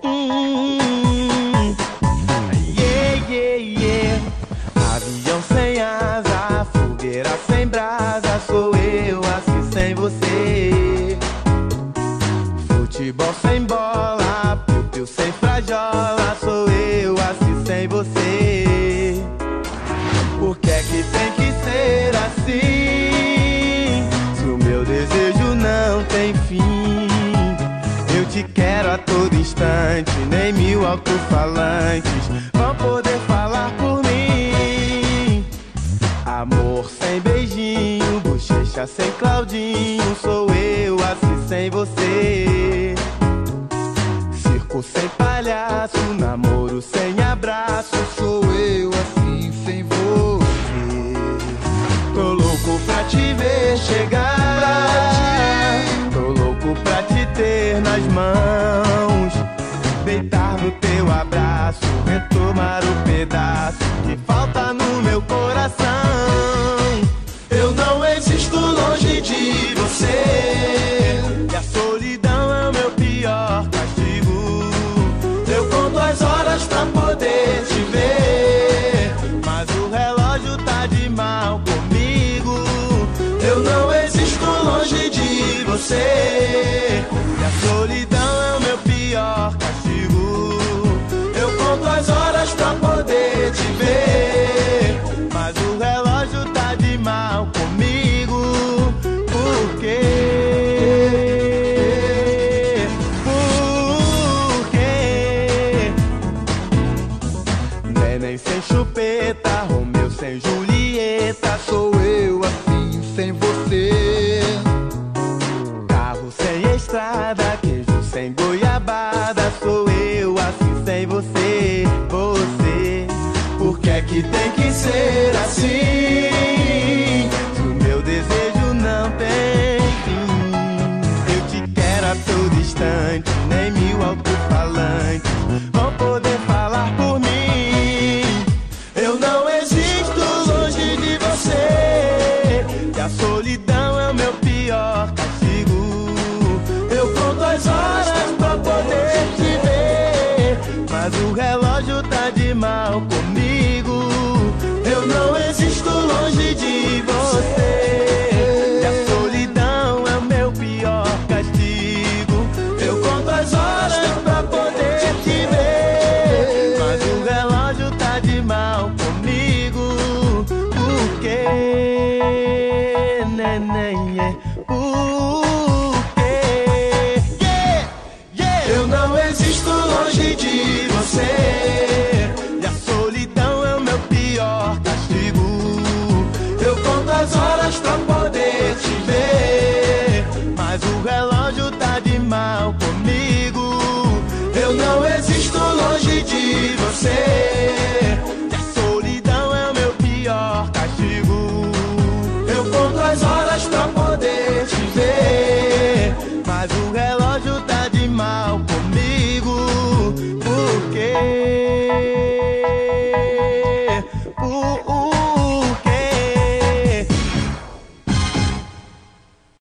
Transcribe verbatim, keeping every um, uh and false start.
Hum, yeah, yeah, yeah. Avião sem asa, fogueira sem brasa, sou eu assim sem você. Futebol sem bola, piu-piu sem frajola, sou eu assim sem você. Por que é que tem que ser assim? Se o meu desejo não tem fim, eu te quero a todo instante, nem mil alto-falantes vão poder falar por mim. Amor sem beijinho, bochecha sem Claudinho, sou eu assim sem você. Circo sem palhaço, namoro sem abraço, Sou eu assim sem você. tô louco pra te ver chegar, tô louco pra te ter nas mãos, deitar no teu abraço, retomar o pedaço que falta no meu coração. Eu não existo longe de você, e a solidão é o meu pior castigo. Eu conto as horas pra poder te ver, mas o relógio tá de mal comigo. Eu não existo longe de você, e a solidão é o meu pior castigo. Eu conto as horas pra poder te ver, mas o relógio tá de mal comigo. Por quê? Por quê? Neném sem chupeta, Romeu sem Julieta, Sou eu assim sem você. carro sem estrada, queijo sem goiabada, sou eu assim sem você, você. Por que é que tem que ser assim? Se o meu desejo não tem fim, eu te quero a todo instante, nem mil alto-falantes vão poder falar por mim. Eu não existo longe de você, e a solidão é o meu pior castigo. Eu conto as horas pra poder te ver, mas o relógio tá de mal comigo.